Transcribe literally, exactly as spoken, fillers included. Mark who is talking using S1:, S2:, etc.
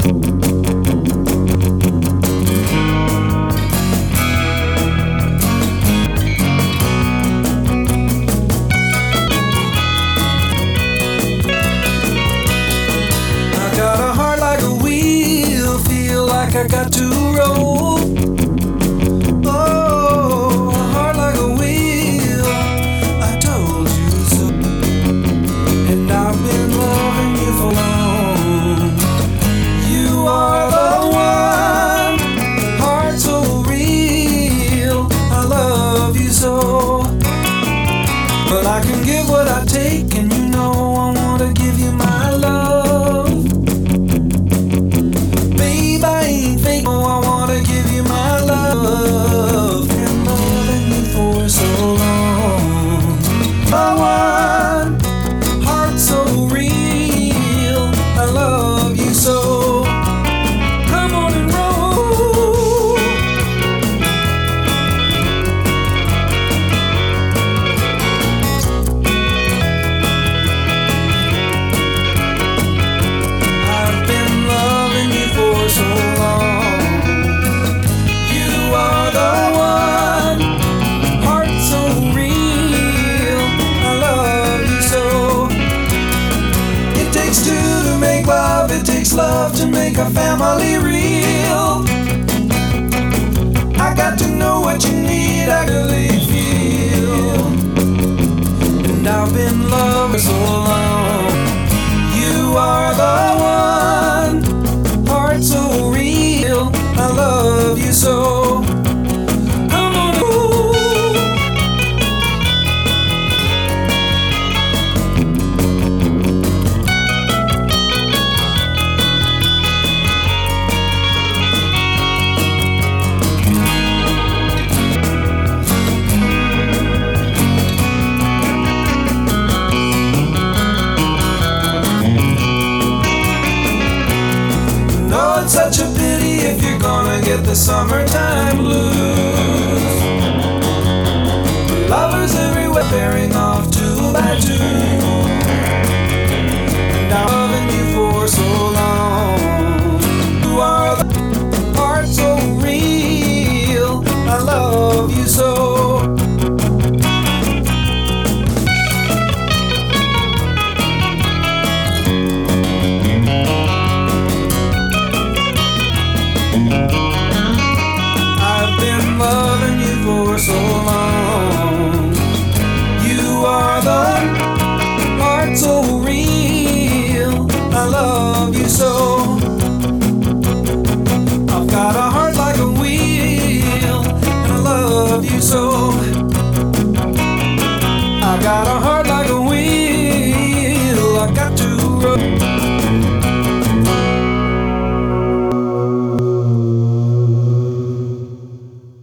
S1: I got to roll. Oh, a heart like a wheel. I told you so. And I've been loving you for long. You are the one. Heart so real. I love you so. But I can give what I take, and you know I wanna give you my love. Love and loving you for so long. The one, heart so real. I love you so. Come on and roll. I've been loving you for so long. Love, it takes love to make a family real. I got to know what you need, I really feel. And I've been loving so long. You are the one, heart so real. I love you so. Come on, ooh. It's such a pity if you're gonna get the summertime blues. Lovers everywhere, bearing off two by two.